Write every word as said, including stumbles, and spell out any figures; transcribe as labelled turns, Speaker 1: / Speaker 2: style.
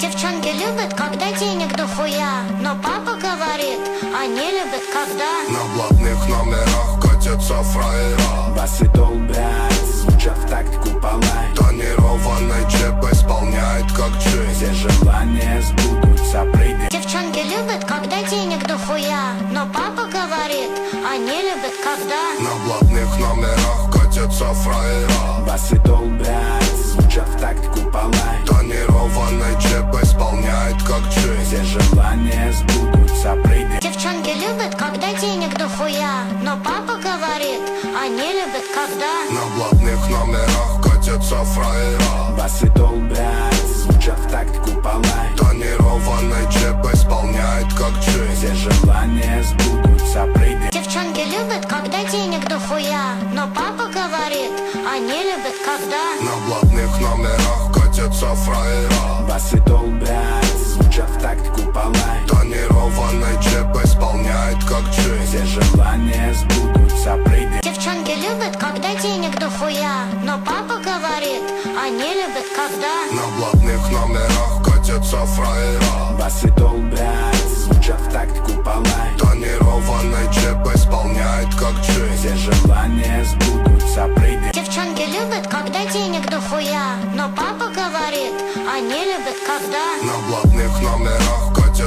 Speaker 1: Девчонки любят, когда денег дохуя, но папа говорит, они любят, когда
Speaker 2: на блатных номерах катятся фраера.
Speaker 3: Басы долбят, звучат в такт купола.
Speaker 2: Тонированный джип исполняет как джиз.
Speaker 3: Все желания сбудутся, прыгай.
Speaker 1: Девчонки любят, когда денег дохуя, но папа говорит, они любят, когда
Speaker 2: на блатных номерах катятся фраера.
Speaker 3: Басы долбят, звучат в такт купола.
Speaker 2: Тонированный джип исполняет как джиз.
Speaker 3: Все желания сбудутся, прыгай.
Speaker 1: Девчонки любят, когда денег дохуя, но папа говорит, они любят, когда
Speaker 2: на блатных номерах катятся фраера.
Speaker 3: Басы долбят, звучат в такт купола.
Speaker 2: Тонированный джип исполняет как джиз.
Speaker 3: Все желания сбудутся, прыгай.
Speaker 1: Девчонки любят, когда денег дохуя, но папа говорит, они любят, когда
Speaker 2: на блатных номерах катятся фраера.
Speaker 3: Басы долбят, звучат в такт купола.
Speaker 2: Тонированный джип исполняет как джиз.
Speaker 3: Все желания сбудутся, прыгай.
Speaker 1: Девчонки любят, когда денег дохуя, но папа говорит, они любят, когда
Speaker 2: на блатных номерах катятся фраера.
Speaker 3: Басы долбят, звучат в такт купола.
Speaker 2: Тонированный джип исполняет как джиз.
Speaker 3: Все желания сбудутся, прыгай.
Speaker 1: Девчонки любят, когда денег дохуя, но папа говорит, они любят, когда
Speaker 2: на блатных номерах